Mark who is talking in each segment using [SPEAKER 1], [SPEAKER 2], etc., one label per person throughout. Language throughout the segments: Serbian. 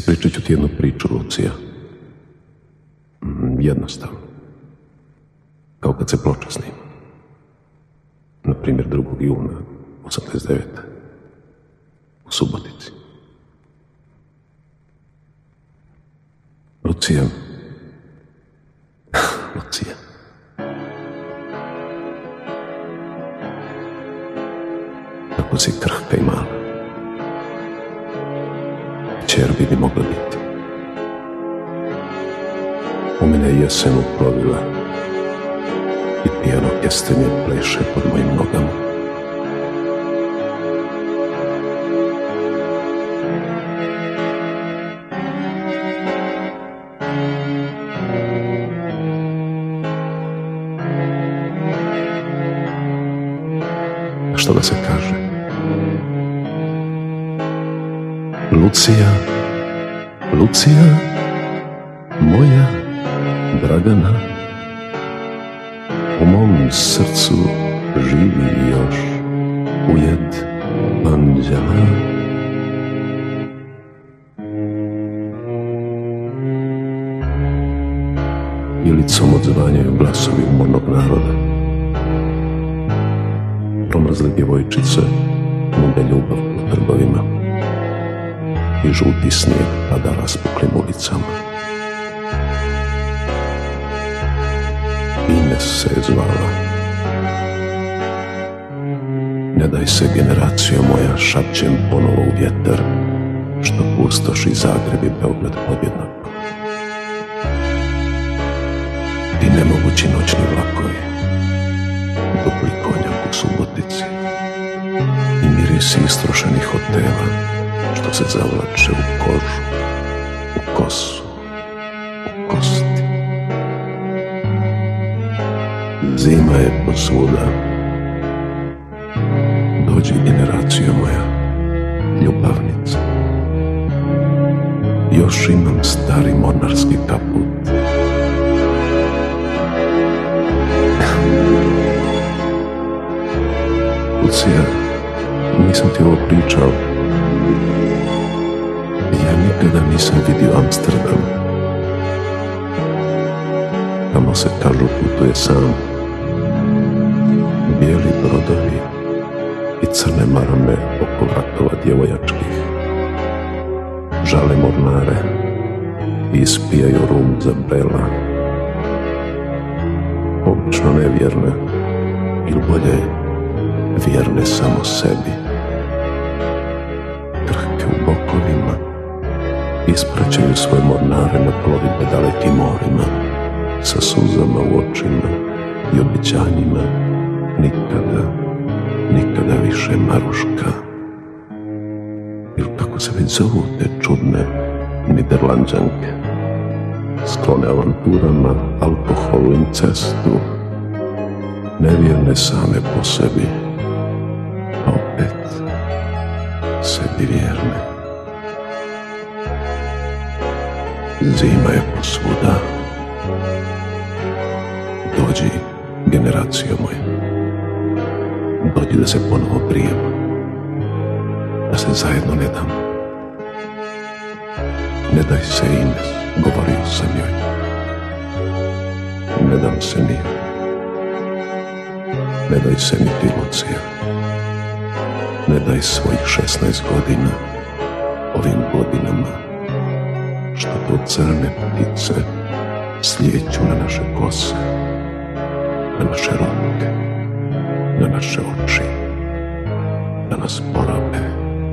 [SPEAKER 1] Ispričat ću ti jednu priču, Lucija. Jednostavno. Kao kad se ploča snima. Na primjer 2. juna 89. u Subotici. Lucija. Lucija. Kako si krhka i mala. Kćer bi ni mogla biti. U mene je jesen uplovila i pijano kestenje pleše pod mojim nogama. Što da se kaže? Lucija, Lucija, moja Dragana, u mom srcu živi još ujed anđela. Ilicom odzvanjaju glasovi umornog naroda. Promrzle djevojčice nude ljubav po trgovima i žuti snijeg pada raspuklim ulicama. Ines se je zvala. Ne daj se, generacijo moja, šapćem ponovo u vjetar, što pustoši Zagreb i Beograd podjednako. Ti nemogući noćni vlakovi, dupli konjak u Subotici i mirisi istrošenih hotela, što se zavlače u kožu, u kosu, u kosti. Zima je posvuda. Dođi, generacijo moja, ljubavnica. Još imam stari mornarski kaput. Lucija, nisam ti ovo pričao. Ja nikada nisam vidio Amsterdam. Tamo se, kažu, putuje sam. Bijeli brodovi i crne marame oko vratova djevojačkih žale mornare i ispijaju rum za brela. Obično nevjerne, ili bolje vjerne samo sebi. Krhke u bokovima ispraćaju svoje mornare na plovidbe dalekim morima, sa suzama u očima i obećanjima. Nikada, nikada više, Maruška. Ili kako se već zovu te čudne Niderlanđanke, sklone avanturama, alkoholu, incestu, nevjerne same po sebi, a opet sebi vjerne. Zima je posvuda. Dođi, generacijo moja. Dođi da se ponovo prijemo, da se zajedno ne damo. Ne daj se, Ines, govorio sam joj. Ne dam se ni. Ne daj se ni ti, Lucija. Ne daj svojih 16 godina ovim godinama, što to crne ptice slijeću na naše kose, na naše ruke, na naše oči, da nas porabe.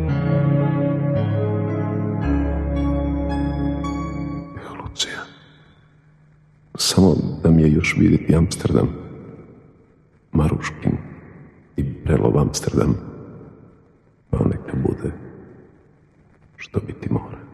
[SPEAKER 1] Lucija, samo da mi je još vidjeti Amsterdam, Maruškin i Brelov Amsterdam, a neka bude što biti mora.